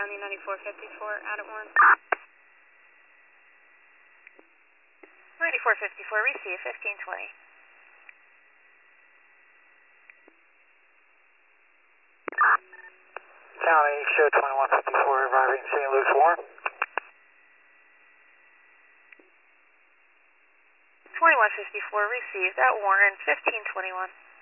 County 9454, out at 1. 9454, receive 1520. County, show 2154, arriving St. Luke's Warren. 2154, received at Warren, 1521.